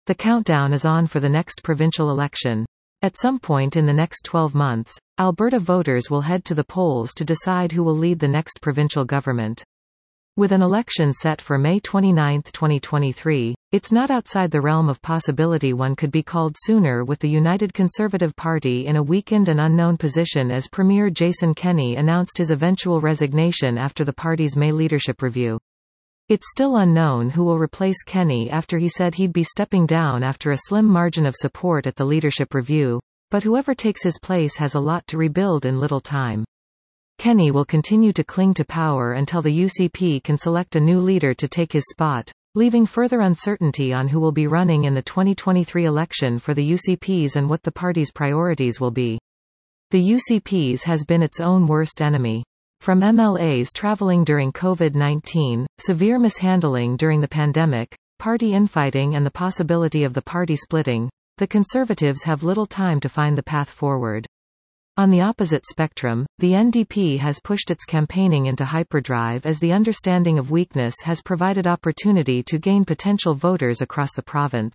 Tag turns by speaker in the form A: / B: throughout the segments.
A: The countdown is on for the next provincial election. At some point in the next 12 months, Alberta voters will head to the polls to decide who will lead the next provincial government. With an election set for May 29, 2023, it's not outside the realm of possibility one could be called sooner, with the United Conservative Party in a weakened and unknown position as Premier Jason Kenney announced his eventual resignation after the party's May leadership review. It's still unknown who will replace Kenney after he said he'd be stepping down after a slim margin of support at the leadership review, but whoever takes his place has a lot to rebuild in little time. Kenney will continue to cling to power until the UCP can select a new leader to take his spot, leaving further uncertainty on who will be running in the 2023 election for the UCPs and what the party's priorities will be. The UCPs has been its own worst enemy. From MLAs traveling during COVID-19, severe mishandling during the pandemic, party infighting and the possibility of the party splitting, the Conservatives have little time to find the path forward. On the opposite spectrum, the NDP has pushed its campaigning into hyperdrive as the understanding of weakness has provided opportunity to gain potential voters across the province.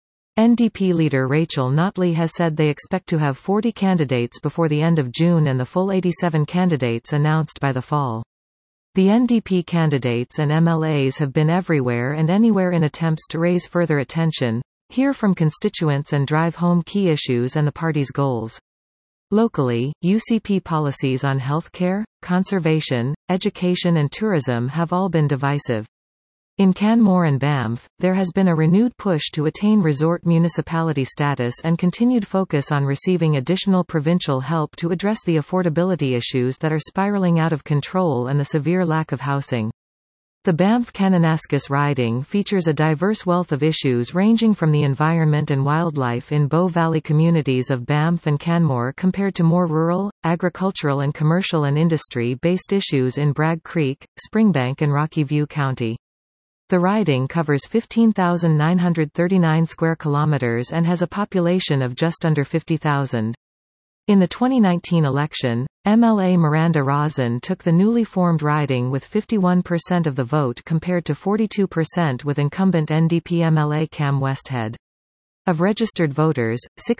A: NDP leader Rachel Notley has said they expect to have 40 candidates before the end of June and the full 87 candidates announced by the fall. The NDP candidates and MLAs have been everywhere and anywhere in attempts to raise further attention, hear from constituents and drive home key issues and the party's goals. Locally, UCP policies on healthcare, conservation, education and tourism have all been divisive. In Canmore and Banff, there has been a renewed push to attain resort municipality status and continued focus on receiving additional provincial help to address the affordability issues that are spiraling out of control and the severe lack of housing. The Banff-Kananaskis riding features a diverse wealth of issues ranging from the environment and wildlife in Bow Valley communities of Banff and Canmore compared to more rural, agricultural and commercial and industry-based issues in Bragg Creek, Springbank and Rocky View County. The riding covers 15,939 square kilometers and has a population of just under 50,000. In the 2019 election, MLA Miranda Rosen took the newly formed riding with 51% of the vote compared to 42% with incumbent NDP MLA Cam Westhead. Of registered voters,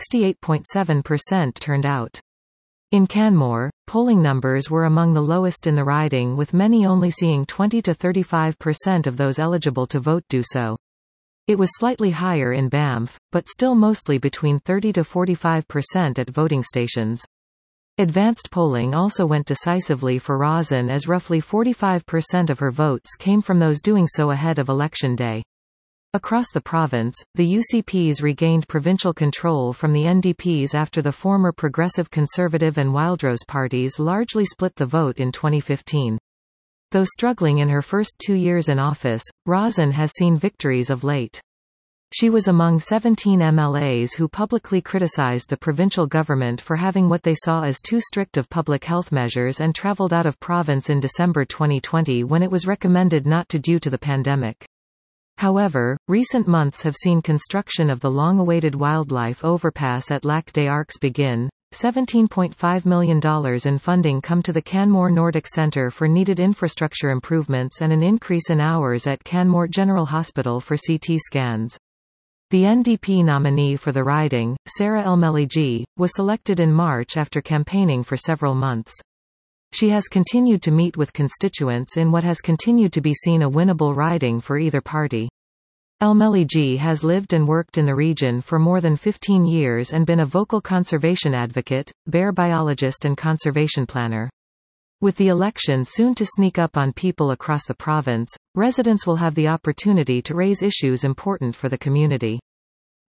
A: 68.7% turned out. In Canmore, polling numbers were among the lowest in the riding, with many only seeing 20 to 35% of those eligible to vote do so. It was slightly higher in Banff, but still mostly between 30 to 45% at voting stations. Advanced polling also went decisively for Rosen as roughly 45% of her votes came from those doing so ahead of Election Day. Across the province, the UCPs regained provincial control from the NDPs after the former Progressive Conservative and Wildrose parties largely split the vote in 2015. Though struggling in her first 2 years in office, Rosen has seen victories of late. She was among 17 MLAs who publicly criticized the provincial government for having what they saw as too strict of public health measures and travelled out of province in December 2020 when it was recommended not to due to the pandemic. However, recent months have seen construction of the long-awaited wildlife overpass at Lac des Arcs begin. $17.5 million in funding come to the Canmore Nordic Centre for needed infrastructure improvements and an increase in hours at Canmore General Hospital for CT scans. The NDP nominee for the riding, Sarah Elmeli-Gee, was selected in March after campaigning for several months. She has continued to meet with constituents in what has continued to be seen a winnable riding for either party. Elmeli-Gee has lived and worked in the region for more than 15 years and been a vocal conservation advocate, bear biologist and conservation planner. With the election soon to sneak up on people across the province, residents will have the opportunity to raise issues important for the community.